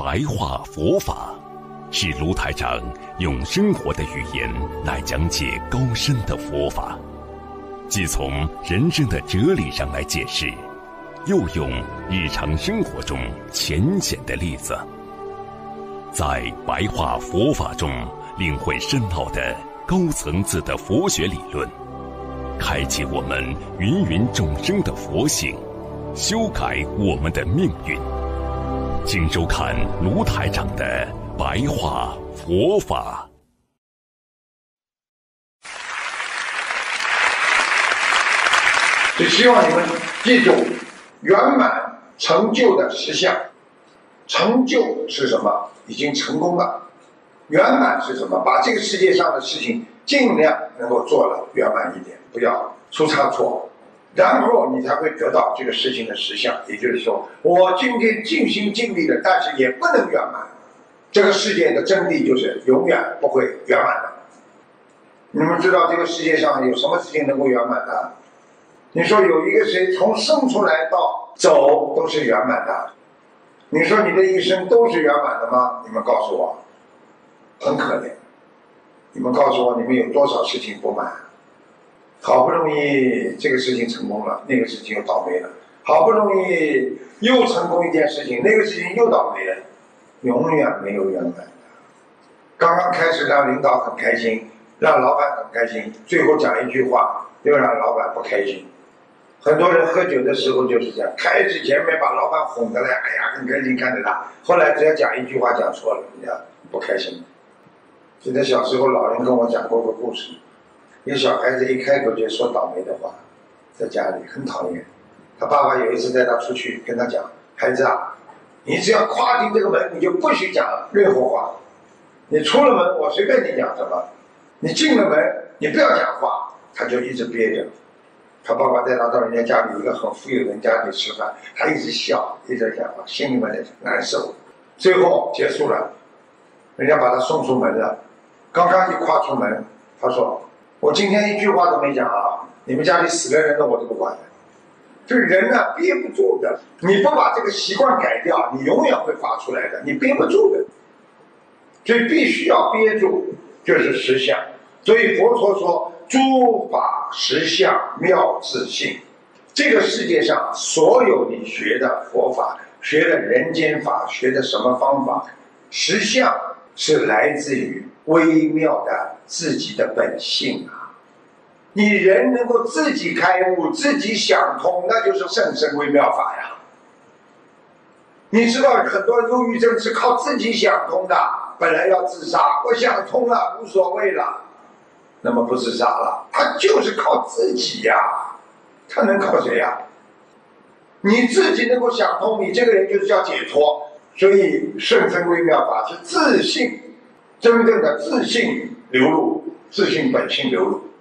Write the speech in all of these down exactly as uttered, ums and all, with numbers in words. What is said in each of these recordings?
白话佛法，是卢台长用生活的语言来讲解高深的佛法，既从人生的哲理上来解释，又用日常生活中浅显的例子，在白话佛法中领会深奥的高层次的佛学理论，开启我们芸芸众生的佛性，修改我们的命运。请收看卢台长的白话佛法。 只希望你们记住圆满成就的实相。成就是什么？已经成功了。圆满是什么？把这个世界上的事情尽量能够做了圆满一点，不要出差错，然后你才会得到这个事情的实相。也就是说，我今天尽心尽力了，但是也不能圆满。这个世界的真谛就是永远不会圆满的。你们知道这个世界上有什么事情能够圆满的？你说有一个谁从生出来到走都是圆满的，你说你的一生都是圆满的吗？你们告诉我，很可怜。你们告诉我，你们有多少事情不满？好不容易这个事情成功了，那个事情又倒霉了，好不容易又成功一件事情，那个事情又倒霉了，永远没有圆满的。刚刚开始让领导很开心，让老板很开心，最后讲一句话又让老板不开心。很多人喝酒的时候就是这样，开始前面把老板哄得来，哎呀很开心看着他，后来只要讲一句话讲错了，人家不开心。记得小时候老人跟我讲过个故事，一个小孩子一开口就说倒霉的话，在家里很讨厌。他爸爸有一次带他出去跟他讲，孩子啊，你只要跨进这个门，你就不许讲任何话，你出了门我随便你讲什么，你进了门你不要讲话。他就一直憋着。他爸爸带他到人家家里一个很富有的人家里吃饭，他一直笑一直讲话，心里面的难受。最后结束了，人家把他送出门了，刚刚一跨出门，他说我今天一句话都没讲啊，你们家里死了人了我都不管的。这人啊憋不住的，你不把这个习惯改掉，你永远会发出来的，你憋不住的，所以必须要憋住，就是实相。所以佛陀说诸法实相妙自性。这个世界上所有你学的佛法，学的人间法，学的什么方法，实相是来自于微妙的自己的本性啊。你人能够自己开悟，自己想通，那就是甚深微妙法呀。你知道很多忧郁症是靠自己想通的，本来要自杀，我想通了无所谓了，那么不自杀了，他就是靠自己呀，他能靠谁呀？你自己能够想通，你这个人就是叫解脱。所以甚深微妙法是自信，真正的自信流露，自信本性流露。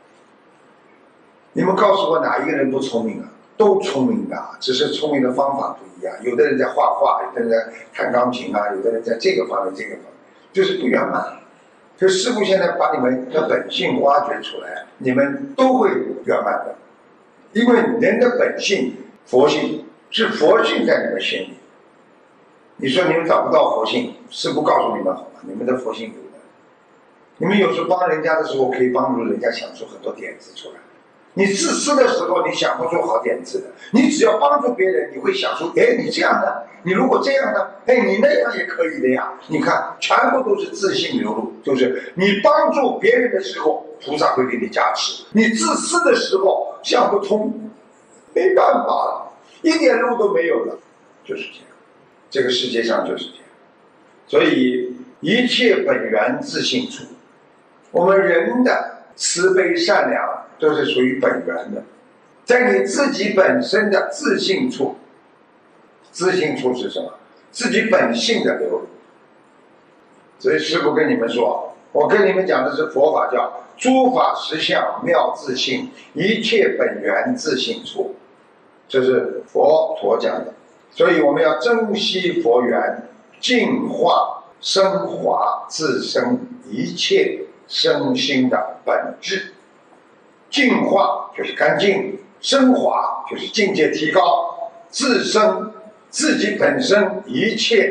你们告诉我哪一个人不聪明啊？都聪明的，只是聪明的方法不一样。有的人在画画，有的人在弹钢琴啊，有的人在这个方面这个方面，就是不圆满。所以师父现在把你们的本性挖掘出来，你们都会圆满的。因为人的本性佛性是佛性在你们心里。你说你们找不到佛性，师父告诉你们好吗？你们的佛性有的。你们有时候帮人家的时候，可以帮助人家想出很多点子出来。你自私的时候，你想不出好点子的。你只要帮助别人，你会想出，哎，你这样的，你如果这样的，哎，你那样也可以的呀。你看，全部都是自信流露，就是你帮助别人的时候，菩萨会给你加持；你自私的时候想不通，没办法了，一点路都没有了，就是这样。这个世界上就是这样。所以一切本源自性处，我们人的慈悲善良都是属于本源的，在你自己本身的自性处。自性处是什么？自己本性的流露。所以师父跟你们说，我跟你们讲的是佛法，叫诸法实相妙自性，一切本源自性处，这是佛陀讲的。所以我们要珍惜佛缘，净化升华自身一切身心的本质。净化就是干净，升华就是境界提高，自身自己本身一切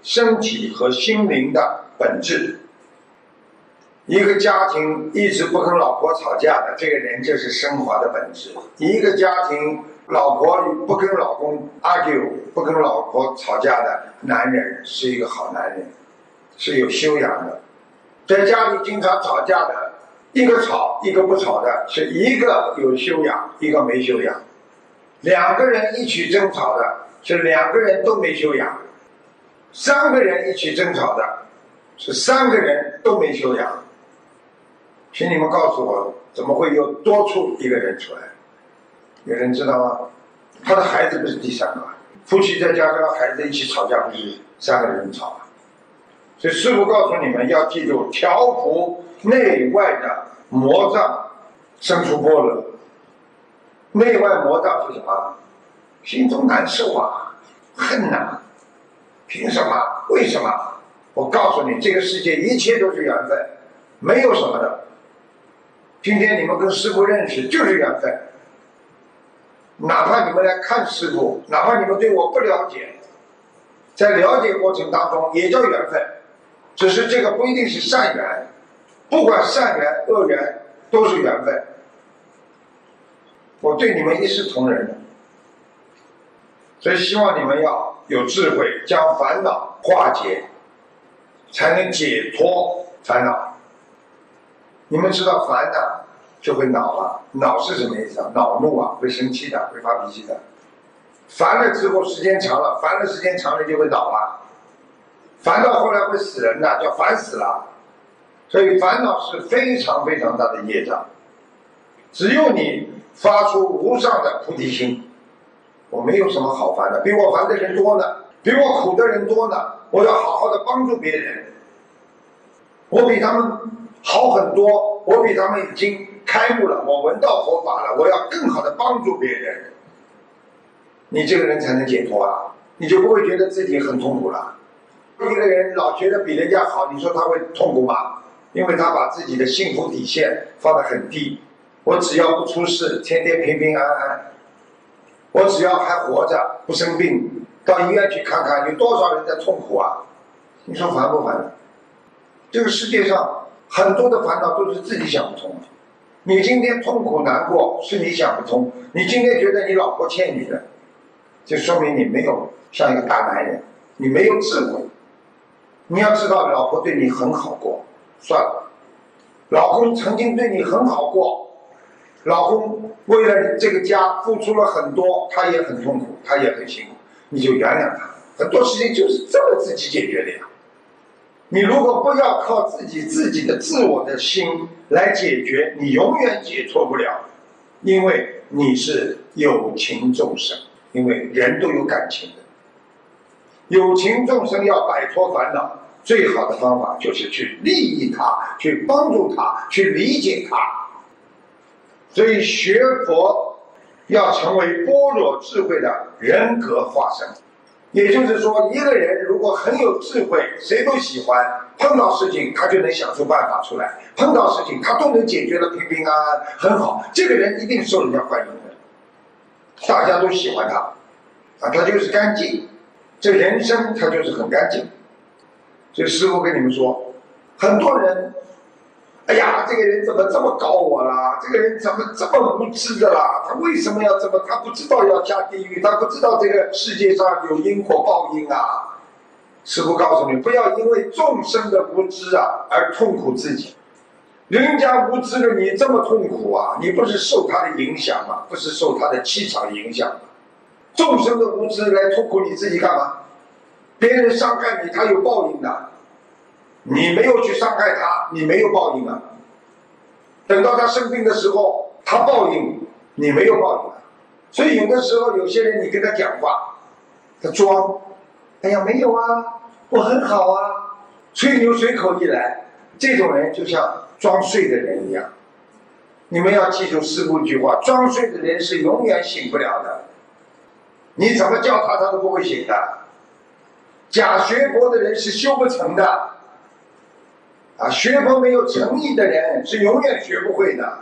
身体和心灵的本质。一个家庭一直不跟老婆吵架的，这个人就是升华的本质。一个家庭老婆不跟老公 argue， 不跟老婆吵架的男人是一个好男人，是有修养的。在家里经常吵架的，一个吵一个不吵的，是一个有修养，一个没修养。两个人一起争吵的，是两个人都没修养。三个人一起争吵的，是三个人都没修养。请你们告诉我，怎么会有多出一个人出来？有人知道吗？他的孩子不是第三个，夫妻再加上孩子一起吵架，不是三个人吵啊。所以师父告诉你们要记住，调伏内外的魔障，生出般若。内外魔障是什么？心中难受啊，恨呐、啊，凭什么？为什么？我告诉你，这个世界一切都是缘分，没有什么的。今天你们跟师父认识就是缘分，哪怕你们来看师父，哪怕你们对我不了解，在了解过程当中也叫缘分，只是这个不一定是善缘，不管善缘恶缘都是缘分。我对你们一视同仁的，所以希望你们要有智慧，将烦恼化解，才能解脱烦恼。你们知道烦呢，就会恼啊，恼是什么意思啊？恼怒啊，会生气的，会发脾气的。烦了之后，时间长了，烦了时间长了就会恼啊，烦到后来会死人的，叫烦死了。所以烦恼是非常非常大的业障。只有你发出无上的菩提心，我没有什么好烦的，比我烦的人多呢，比我苦的人多呢，我要好好的帮助别人，我比他们好很多，我比他们已经开悟了，我闻到佛法了，我要更好的帮助别人，你这个人才能解脱啊，你就不会觉得自己很痛苦了。一个人老觉得比人家好，你说他会痛苦吗？因为他把自己的幸福底线放得很低，我只要不出事，天天平平安安，我只要还活着不生病，到医院去看看，有多少人在痛苦啊？你说烦不烦？这个世界上很多的烦恼都是自己想不通的。你今天痛苦难过是你想不通，你今天觉得你老婆欠你的，就说明你没有像一个大男人，你没有智慧。你要知道老婆对你很好过，算了，老公曾经对你很好过，老公为了这个家付出了很多，他也很痛苦，他也很辛苦，你就原谅他。很多事情就是这么自己解决的呀。你如果不要靠自己自己的自我的心来解决，你永远解脱不了，因为你是有情众生，因为人都有感情的。有情众生要摆脱烦恼，最好的方法就是去利益他，去帮助他，去理解他。所以学佛要成为般若智慧的人格化身。也就是说，一个人如果很有智慧，谁都喜欢，碰到事情他就能想出办法出来，碰到事情他都能解决得平平安安，很好，这个人一定受人家欢迎的，大家都喜欢他啊，他就是干净，这人生他就是很干净。所以师父跟你们说，很多人哎呀，这个人怎么这么搞我啦？这个人怎么这么无知的啦？他为什么要这么？他不知道要下地狱，他不知道这个世界上有因果报应啊！师父告诉你，不要因为众生的无知啊而痛苦自己。人家无知了，你这么痛苦啊？你不是受他的影响吗？不是受他的气场影响吗？众生的无知来痛苦你自己干嘛？别人伤害你，他有报应的。你没有去伤害他，你没有报应啊。等到他生病的时候，他报应，你没有报应啊。所以有的时候有些人你跟他讲话，他装，哎呀没有啊，我很好啊，吹牛随口一来，这种人就像装睡的人一样。你们要记住师父一句话，装睡的人是永远醒不了的，你怎么叫他他都不会醒的。假学佛的人是修不成的啊，学佛没有诚意的人是永远学不会的。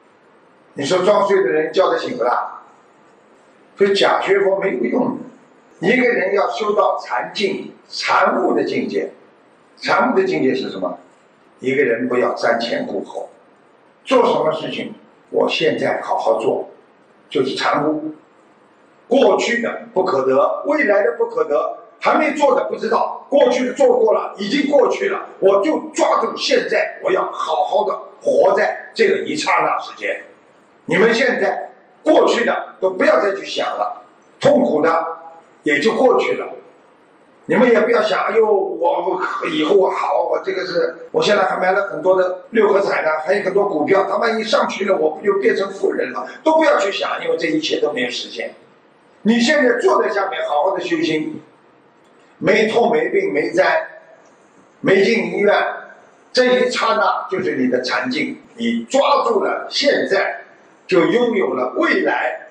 你说装睡的人叫他醒不啦？所以假学佛没有用， 一个人要修到禅境、禅悟的境界，禅悟的境界是什么？一个人不要瞻前顾后，做什么事情，我现在好好做，就是禅悟。过去的不可得，未来的不可得，还没做的不知道，过去的做过了，已经过去了，我就抓住现在，我要好好的活在这个一刹那时间。你们现在过去的都不要再去想了，痛苦的也就过去了。你们也不要想，哎呦，我以后我好，我这个是，我现在还买了很多的六合彩呢，还有很多股票，它万一上去了，我不就变成富人了？都不要去想，因为这一切都没有实现。你现在坐在下面好好的修心，没痛没病没灾，没进医院，这一刹那就是你的禅境，你抓住了现在，就拥有了未来